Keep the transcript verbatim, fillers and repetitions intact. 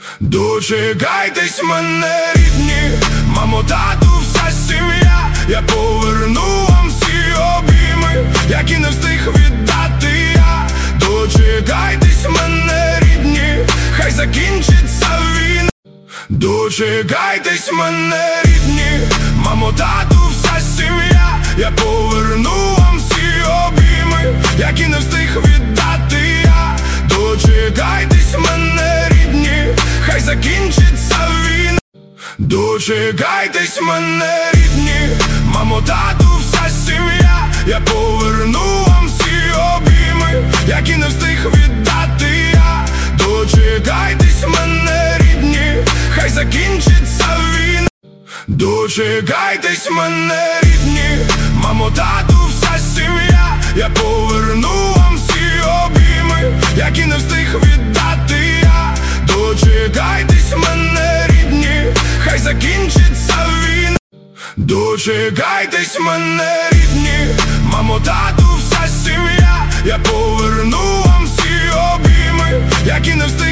Дочекайтесь мене, рідні, мамо, тату, вся сім'я. Я поверну вам всі обійми, які не встиг віддати я. Дочекайтесь мене, рідні, хай закінчиться війна. Дочекайтесь мене, рідні, мамо, тату, вся сім'я. Я поверну вам всі обійми, які не встиг віддати я. Дочекайтесь мене, рідні, хай закінчиться війна. Дочекайтесь мене, рідні, мамо, тату, вся сім'я. Я поверну вам всі обійми, які не встиг віддати я. Дочекайтесь мене, рідні, хай закінчиться війна. Дочекайтесь мене, рідні, мамо, тату, вся сім'я. Я поверну вам всі обійми, які не встиг віддати я. Дочекайтесь мене, рідні, хай закінчиться війна. Дочекайтесь мене, рідні, мамо, тату, вся сім'я. Я поверну вам всі обійми, які не встиг